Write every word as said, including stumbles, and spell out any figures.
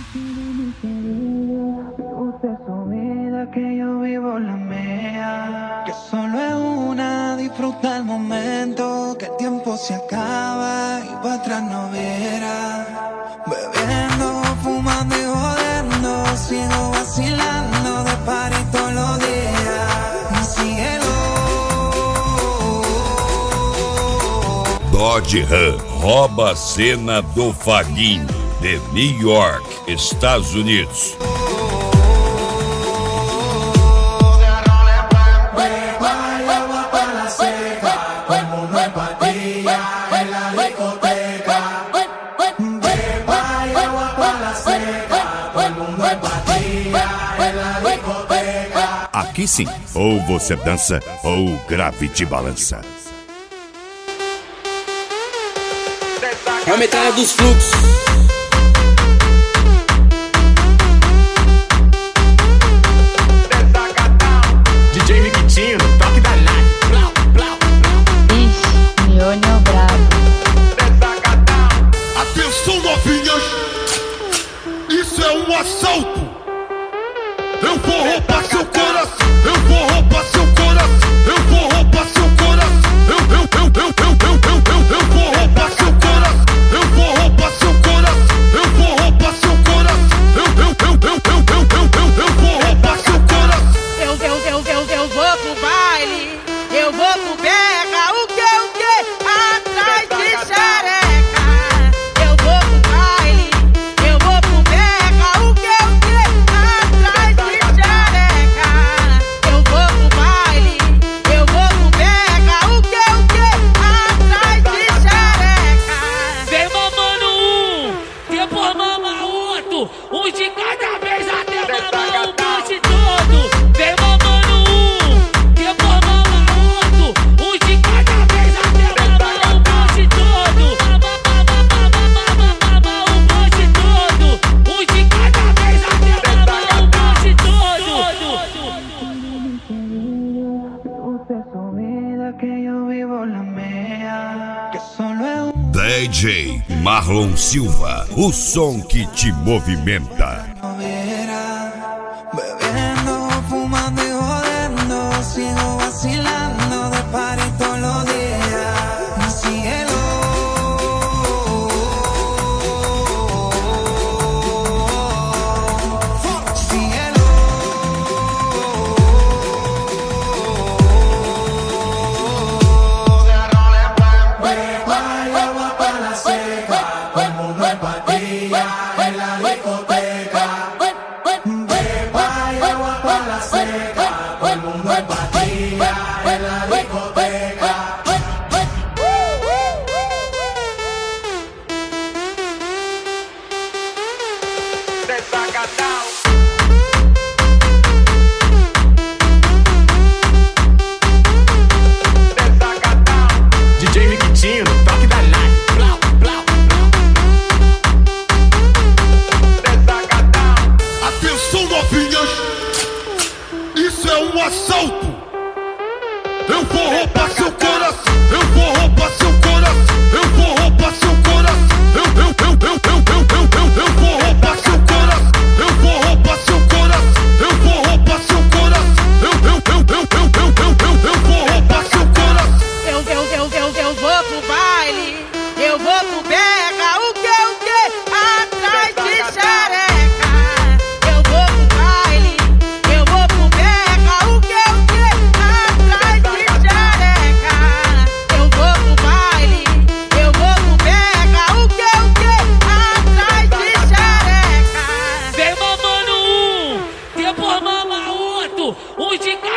Usted su vida, que yo vivo la mía. Que solo es una, disfruta el momento. Que el tiempo se acaba y para atrás no verá. Bebiendo, fumando y jodiendo, sigo vacilando de party todos los días. Mi cielo. Dodge Ram rouba a cena do Faguinho, de New York, Estados Unidos. Aqui sim, ou você dança ou o grave te balança. É a metralha dos fluxos. D J Riquitinho, toque da nave. Ixi, Mione brabo. Atenção, novinhas, isso é um assalto. Eu vou roubar seu coração. Eu vou roubar seu coração. Eu vou roubar seu coração. Eu, eu, eu, eu, eu, eu, eu, eu, eu vou roubar seu coração. Eu vou roubar seu coração. Eu vou roubar seu coração. Eu, eu, eu, eu, eu, eu, eu, eu, eu vou roubar seu coração. Eu, eu, eu, eu, eu vou pro baile. Eu vou pro berra. O que, o que? Atrás de xereca. Eu vou pro baile. Eu vou pro berra. O que, o que? Atrás de xereca. Eu vou pro baile. Eu vou pro berra. O que, o que? Atrás de xereca. Vem mamando um, depois mama outro. Um de cada vez até mamar o monte todo. Vem mamando um, depois mama outro. Um de cada vez até mamar o monte todo. Mama, mama, mama, mama, mama o monte todo. Um de cada vez até mamar o monte todo. Usted su vida, que yo vivo la mía. Que solo es un D J Marlon Silva, o som que te movimenta. no verá. Bebiendo, fumando y jodiendo, sigo vacilando de party todos los días. Mi cielo. Cielo. Agua para la seca, todo el mundo en patilla, en la discoteca. Beba y agua para la seca, todo el mundo en patilla, en la discoteca. D J Riquitinho, toque da nave. Atenção, novinhas, isso é um assalto. Eu vou roubar seu coração. Eu vou roubar seu coração. Eu vou roubar seu coração. Eu, eu, eu, eu, eu, eu, eu, eu, eu vou roubar seu coração. Eu vou roubar seu coração. Eu vou roubar seu coração. Eu, eu, eu, eu, eu, eu, eu, eu, eu vou roubar seu coração. Eu, eu, eu, eu, eu vou pro baile. Eu vou pro berra. O que, o que? Atrás de xereca. Eu vou pro baile. Eu vou pro berra. O que, o que? Atrás de xereca. Eu vou pro baile. Eu vou pro berra. O que, o que? Atrás de xereca. Vem mamando um, depois mama outro. Um de cada